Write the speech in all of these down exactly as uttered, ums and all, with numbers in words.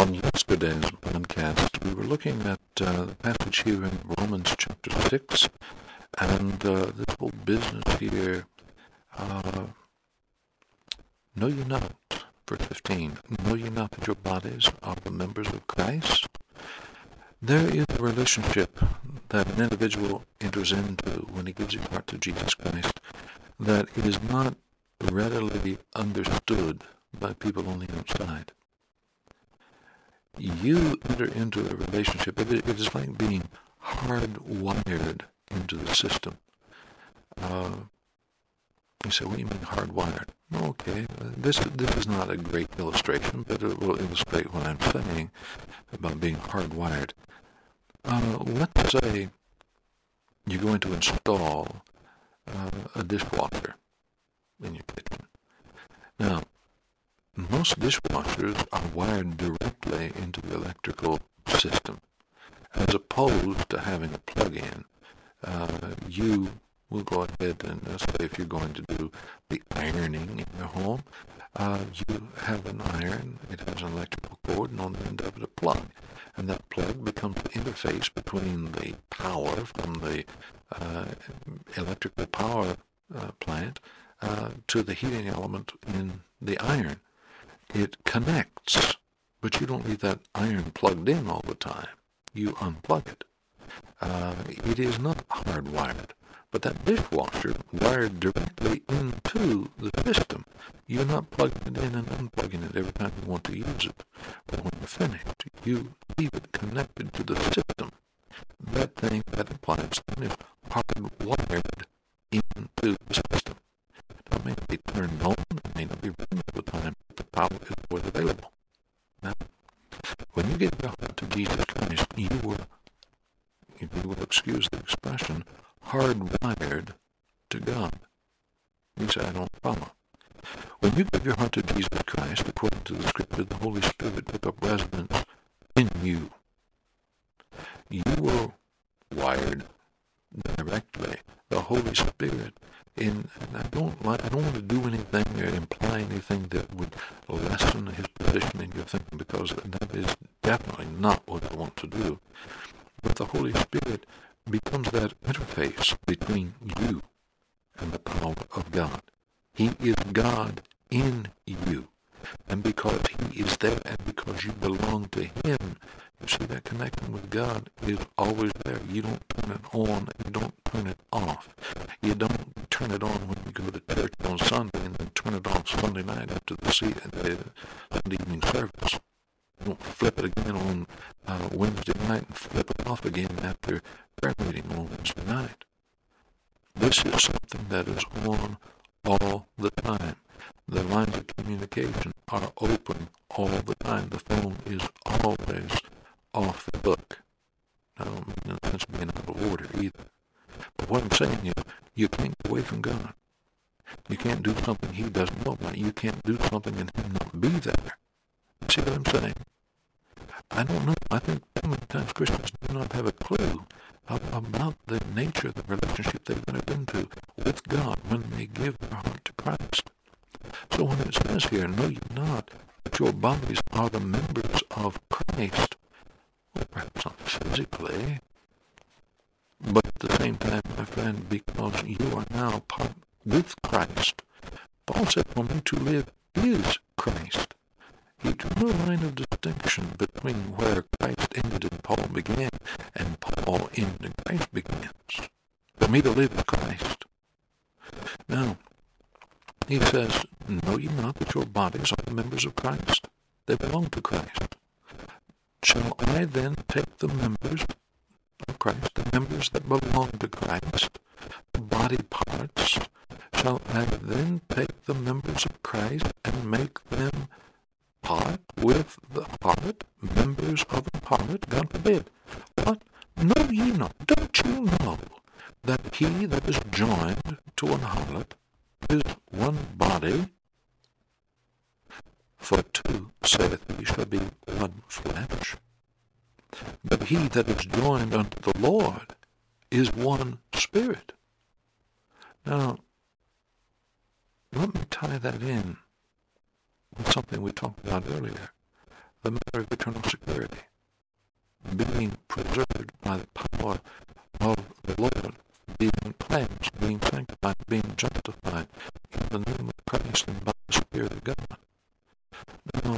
On yesterday's podcast, we were looking at uh, the passage here in Romans chapter six, and uh, this whole business here, uh, know ye not, verse fifteen, know ye not that your bodies are the members of Christ? There is a relationship that an individual enters into when he gives his heart to Jesus Christ that is not readily understood by people on the outside. You enter into a relationship, it, it is like being hardwired into the system. Uh, you say, what do you mean hardwired? Okay, this, this is not a great illustration, but it will illustrate what I'm saying about being hardwired. Uh, let's say you're going to install uh, a dishwasher in your kitchen. Now, most dishwashers are wired directly into the electrical system, as opposed to having a plug-in. Uh, you will go ahead and uh, say if you're going to do the ironing in your home, uh, you have an iron, it has an electrical cord, and on the end of it a plug. And that plug becomes the interface between the power from the uh, electrical power uh, plant uh, to the heating element in the iron. It connects, but you don't leave that iron plugged in all the time. You unplug it. Uh, it is not hardwired, but that dishwasher wired directly into the system. You're not plugging it in and unplugging it every time you want to use it. But when you're finished, you leave it connected to the system. That thing, that appliance is hardwired into the system. It may not be turned on, it may not be running all the time, but the power is always available. Now, when you give your heart to Jesus Christ, you were, if you will excuse the expression, hardwired to God. You say, I don't follow. When you give your heart to Jesus Christ, according to the Scripture, the Holy Spirit took up residence in you. You were wired directly. The Holy Spirit, in, and I don't like, I don't want to do anything or imply anything that would lessen his position in your thinking, because that is definitely not what I want to do. But the Holy Spirit becomes that interface between you and the power of God. He is God in you. And because he is there and because you belong to him, you see that connection with God is always there. You don't turn it on, you don't turn it off. You don't turn it on when you go to church on Sunday and then turn it off Sunday night after the Sunday evening service. You don't flip it again on uh, Wednesday night and flip it off again after prayer meeting on Wednesday night. This is something that is on all the time. The lines of communication are open all the time. The phone is always off the hook. I don't mean in the sense of being out of order either. But what I'm saying is, you can't get away from God. You can't do something he doesn't know about. You can't do something and him not be there. See what I'm saying? I don't know. I think many times Christians do not have a clue about the nature of the relationship they've entered into with God when they give their heart to Christ. So when it says here, know ye not that your bodies are the members of Christ, well, perhaps not physically, but at the same time, my friend, because you are now part with Christ. Paul said, for me to live is Christ. He drew a line of distinction between where Christ ended and Paul began, and Paul ended and Christ begins. For me to live is Christ. Now, he says, know ye not that your bodies are the members of Christ? They belong to Christ. Shall I then take the members of Christ, the members that belong to Christ, the body parts, shall I then take the members of Christ and make them part with the harlot, members of the harlot? God forbid. What? Know ye not, don't you know, that he that is joined to an harlot is one body? For two, saith he, shall be one flesh. But he that is joined unto the Lord is one spirit. Now, let me tie that in with something we talked about earlier. the matter of eternal security, being preserved by the power of the Lord, being cleansed, being sanctified, being justified in the name of Christ and by the Spirit of God. Now,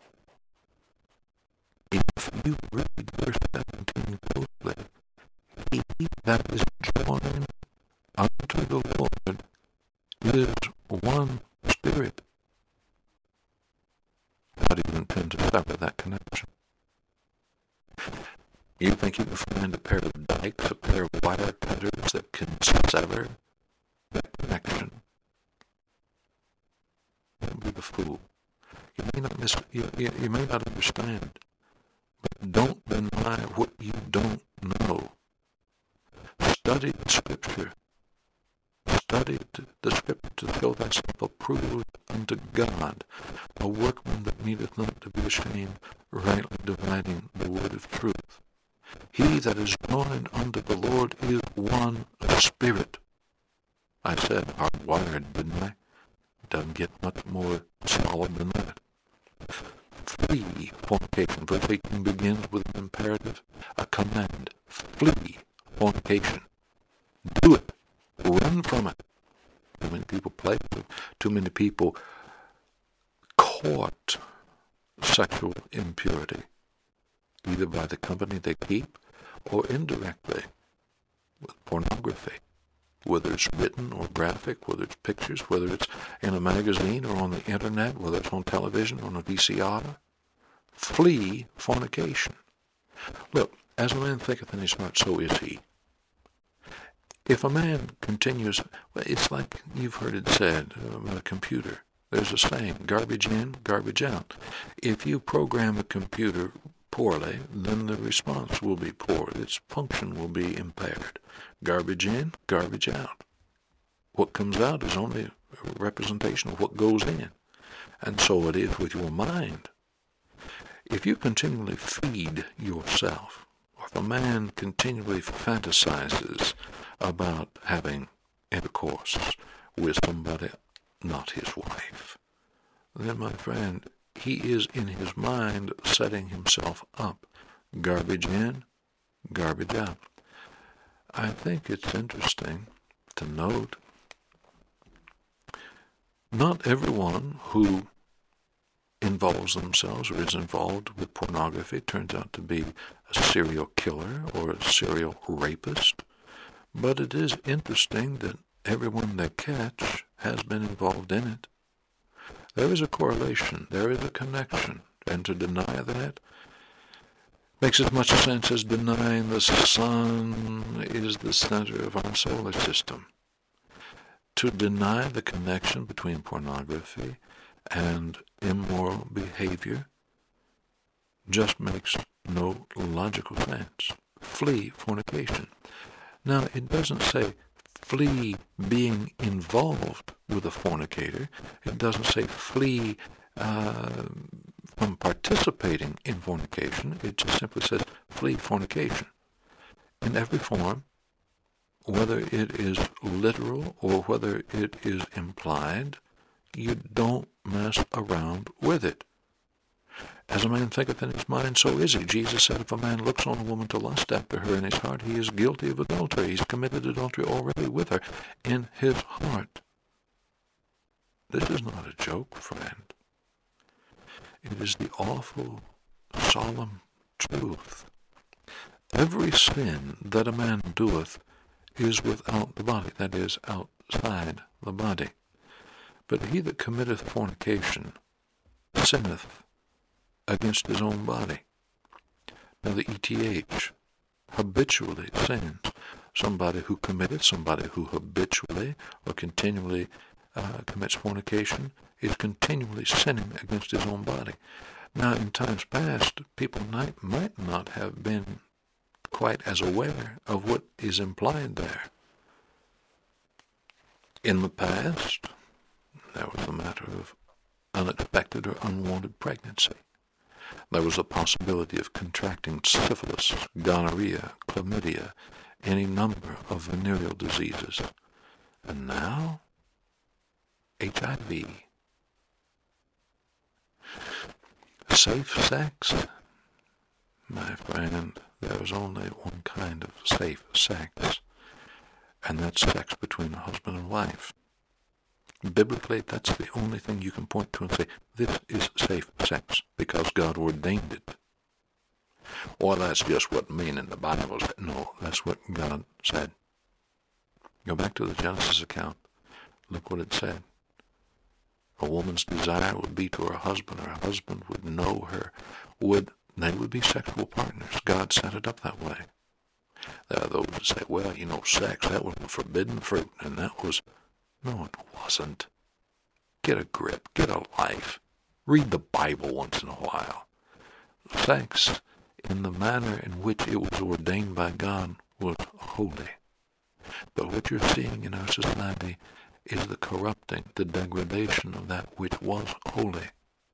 if you read verse seventeen closely, he that is joined unto the Lord is one spirit. How do you intend to sever that connection? You think you can find a pair of dikes, a pair of wire cutters that can sever that connection? Don't be the fool. You may not mis- you, you, you may not understand, but don't deny what you don't know. Study the Scripture. Study the Scripture to show thyself approved unto God, a workman that needeth not to be ashamed, rightly dividing the word of truth. He that is joined unto the Lord is one spirit. I said hardwired, didn't I? Doesn't get much more solid than that. Flee fornication. Verse eighteen begins with an imperative, a command. Flee fornication. Do it. Run from it. Too many people play with it. Too many people court sexual impurity, either by the company they keep or indirectly with pornography, whether it's written or graphic, whether it's pictures, whether it's in a magazine or on the internet, whether it's on television, on a V C R. Flee fornication. Look, as a man thinketh in his heart, so is he. If a man continues, well, it's like you've heard it said about a computer. There's a saying, garbage in, garbage out. If you program a computer poorly, then the response will be poor. Its function will be impaired. Garbage in, garbage out. What comes out is only a representation of what goes in. And so it is with your mind. If you continually feed yourself, or if a man continually fantasizes about having intercourse with somebody not his wife, then, my friend, he is in his mind setting himself up. Garbage in, garbage out. I think it's interesting to note not everyone who involves themselves or is involved with pornography turns out to be a serial killer or a serial rapist. But it is interesting that everyone they catch has been involved in it. There is a correlation. There is a connection. And to deny that makes as much sense as denying the sun is the center of our solar system. To deny the connection between pornography and immoral behavior just makes no logical sense. Flee fornication. Now, it doesn't say flee being involved with a fornicator. It doesn't say flee uh, from participating in fornication. It just simply says flee fornication. In every form, whether it is literal or whether it is implied, you don't mess around with it. As a man thinketh in his mind, so is he. Jesus said, if a man looks on a woman to lust after her in his heart, he is guilty of adultery. He's committed adultery already with her in his heart. This is not a joke, friend. It is the awful, solemn truth. Every sin that a man doeth is without the body, that is, outside the body. But he that committeth fornication sinneth against his own body. Now the E T H, habitually sins. Somebody who committed, somebody who habitually or continually uh, commits fornication is continually sinning against his own body. Now in times past, people might, might not have been quite as aware of what is implied there. In the past, there was a matter of unexpected or unwanted pregnancy. There was a possibility of contracting syphilis, gonorrhea, chlamydia, any number of venereal diseases. And now, H I V. Safe sex? My friend, there is only one kind of safe sex, and that's sex between a husband and wife. Biblically, that's the only thing you can point to and say, this is safe sex, because God ordained it. Well, that's just what men in the Bible said. No, that's what God said. Go back to the Genesis account. Look what it said. A woman's desire would be to her husband, or her husband would know her, would they would be sexual partners. God set it up that way. There are those that say, well, you know, sex, that was a forbidden fruit, and that was... No, it wasn't. Get a grip. Get a life. Read the Bible once in a while. Sex, in the manner in which it was ordained by God, was holy. But what you're seeing in our society is the corrupting, the degradation of that which was holy.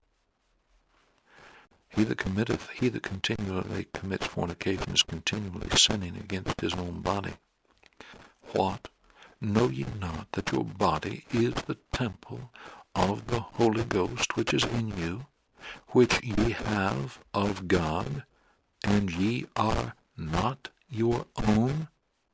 He that committeth, he that continually commits fornication is continually sinning against his own body. What? Know ye not that your body is the temple of the Holy Ghost which is in you, which ye have of God, and ye are not your own?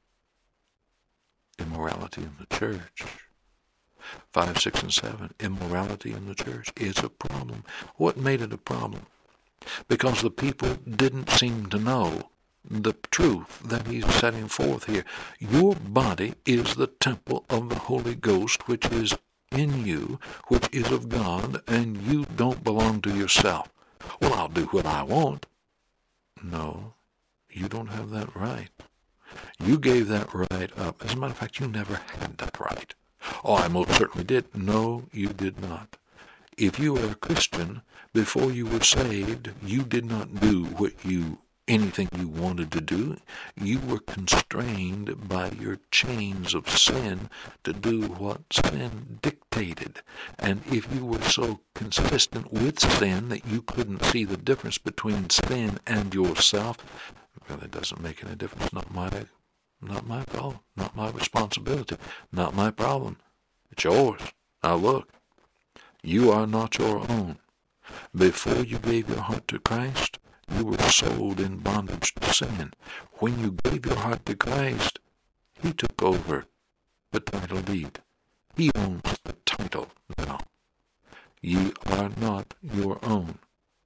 Immorality in the church. Five, six, and seven. Immorality in the church is a problem. What made it a problem? Because the people didn't seem to know the truth that he's setting forth here. Your body is the temple of the Holy Ghost which is in you, which is of God, and you don't belong to yourself. Well, I'll do what I want. No, you don't have that right. You gave that right up. As a matter of fact, you never had that right. Oh, I most certainly did. No, you did not. If you were a Christian, before you were saved, you did not do what you, anything you wanted to do. You were constrained by your chains of sin to do what sin dictated. And if you were so consistent with sin that you couldn't see the difference between sin and yourself, well, it doesn't make any difference. Not my, not my fault. Not my responsibility. Not my problem. It's yours. Now look. You are not your own. Before you gave your heart to Christ, you were sold in bondage to sin. When you gave your heart to Christ, he took over the title deed. He owns the title now. Ye are not your own.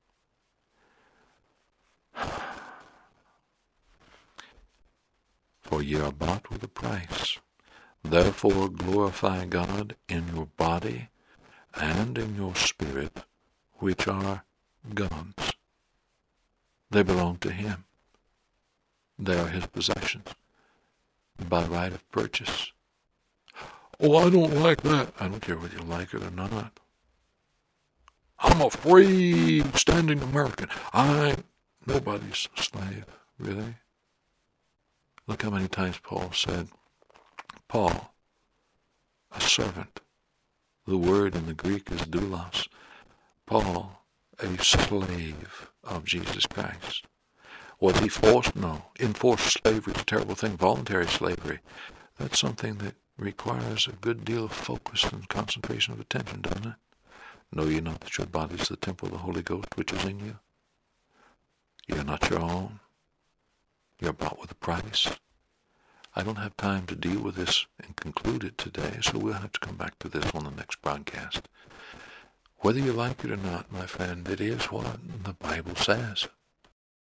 For ye are bought with a price. Therefore glorify God in your body and in your spirit, which are God's. They belong to him. They are his possessions, by right of purchase. Oh, I don't like that. I don't care whether you like it or not. I'm a free standing American. I ain't nobody's slave, really. Look how many times Paul said, Paul, a servant. The word in the Greek is doulos. Paul, a slave of Jesus Christ. Was he forced? No. Enforced slavery is a terrible thing. Voluntary slavery, that's something that requires a good deal of focus and concentration of attention, doesn't it? Know ye not that your body is the temple of the Holy Ghost which is in you? You're not your own. You're bought with a price. I don't have time to deal with this and conclude it today, so we'll have to come back to this on the next broadcast. Whether you like it or not, my friend, it is what the Bible says.